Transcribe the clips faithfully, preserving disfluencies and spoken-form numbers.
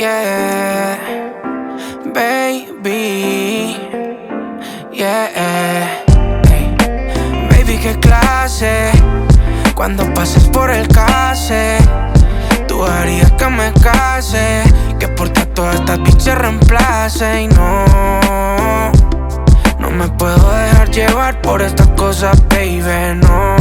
yeah, baby, yeah, hey. Baby, qué clase, cuando pases por el case, tú harías que me case, que por ti a todas estas bichas reemplace. Y no, no me puedo dejar llevar por estas cosas, baby, no.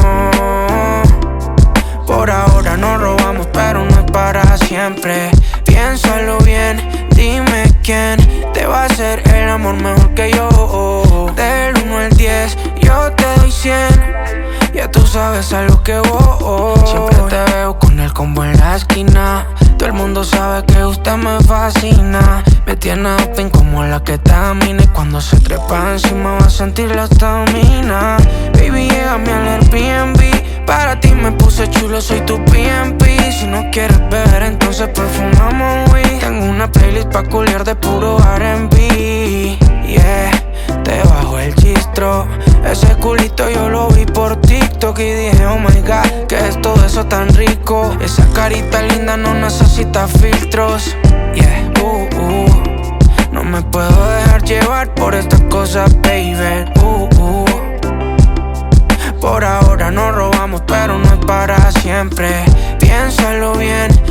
Por ahora nos robamos, pero no es para siempre. Piénsalo bien, dime quién te va a hacer el amor mejor que yo. Del uno al diez, yo te doy cien. Ya tú sabes a lo que voy. Siempre te veo con el combo en la esquina. Todo el mundo sabe que usted me fascina. Me tiene open como la ketamina. Y cuando se trepa encima va a sentir la estamina. Baby, llegame al Airbnb. Para ti me puse chulo, soy tu P M P. Si no quieres beber, entonces perfumamos weed. Tengo una playlist pa' culiar de puro R and B. Yeah, te bajo el gistro. Ese culito yo lo vi por TikTok y dije, oh my God, ¿qué es todo eso tan rico? Esa carita linda no necesita filtros. Yeah, uh, uh. No me puedo dejar llevar por estas cosas, baby. Uh, uh. Por ahora nos robamos, pero no es para siempre. Piénsalo bien,